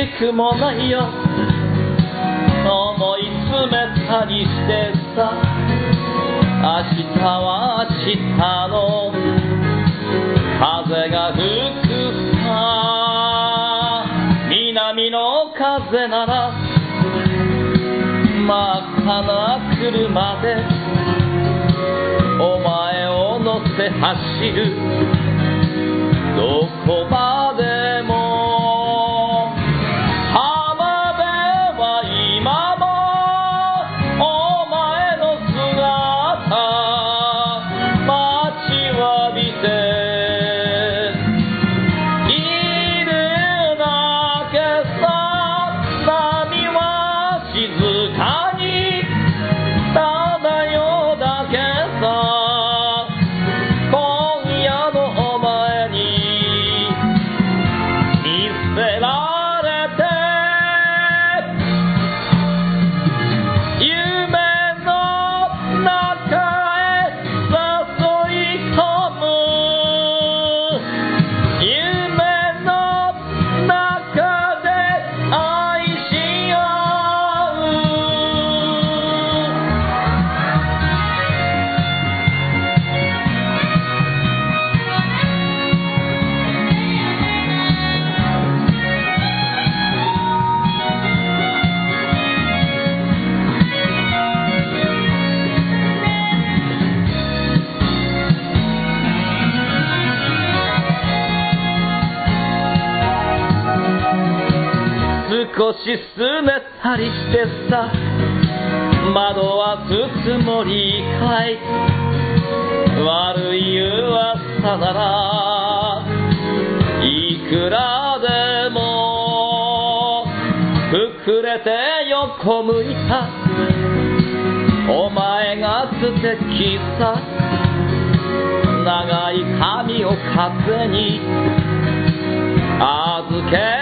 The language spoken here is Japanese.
しくもないよ思い詰めたりしてさ、明日は明日の風が吹くさ、南の風なら真っ赤な車でお前を乗せ走る、どこまでも浜辺は今もお前の姿待ちわびているだけさ、波は静かに漂うだけさ、今夜のお前に見せられて夢の中へ誘い込む、夢の中で愛し合う。少しすねたりしてさ、窓はつつもりかい、悪い噂ならいくらでも膨れて横向いたお前が素敵さ、長い髪を風に預け